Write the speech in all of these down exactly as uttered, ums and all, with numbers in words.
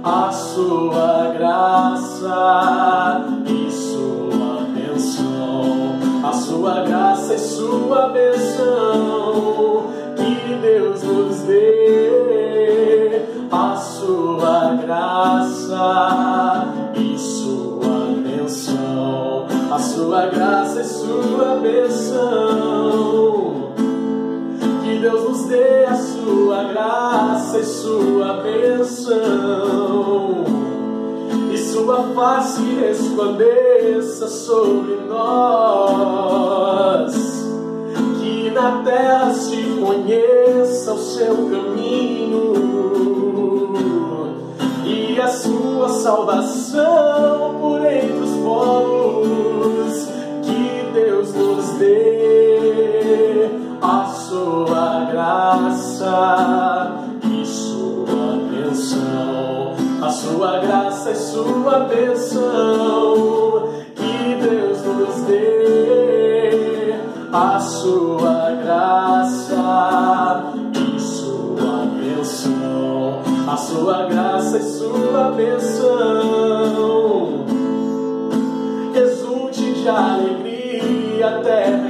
a sua graça e sua bênção, a sua graça e sua bênção, que Deus nos dê a sua graça e sua bênção, a sua graça e sua bênção, que Deus nos dê a sua graça e sua bênção, e sua face resplandeça sobre nós, que na terra se conheça o seu caminho e a sua salvação por entre os povos, que Deus nos dê a sua graça e sua bênção, a sua graça e sua bênção, que Deus nos dê a sua graça e sua bênção, a sua graça e sua bênção, exulte de alegria a terra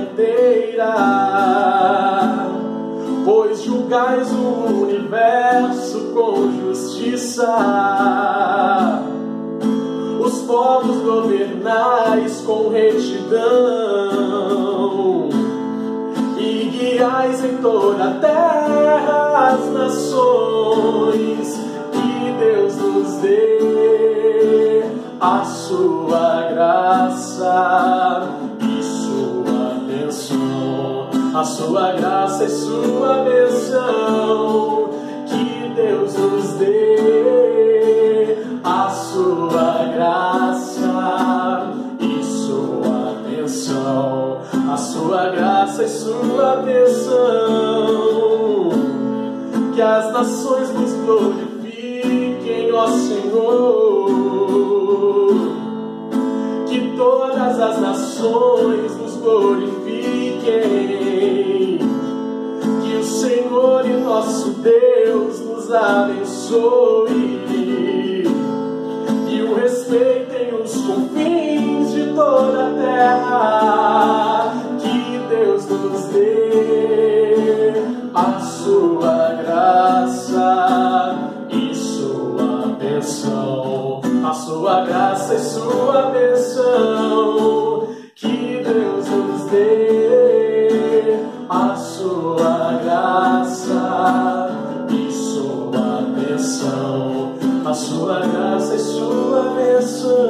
inteira, pois julgais o universo com justiça, os povos governais com retidão, e guiais em toda a terra as nações, que Deus nos dê a sua graça e sua bênção, a sua graça e sua bênção, que Deus nos dê a sua graça e sua bênção, a sua graça e sua bênção, que as nações nos glorifiquem, ó Senhor, que todas as nações nos glorifiquem, que o Senhor e nosso Deus nos abençoe e o respeitem os confins de toda a terra, que Deus nos dê a sua graça e sua bênção, a sua graça e sua bênção, que Deus nos dê a sua graça e sua bênção, a sua graça e sua bênção.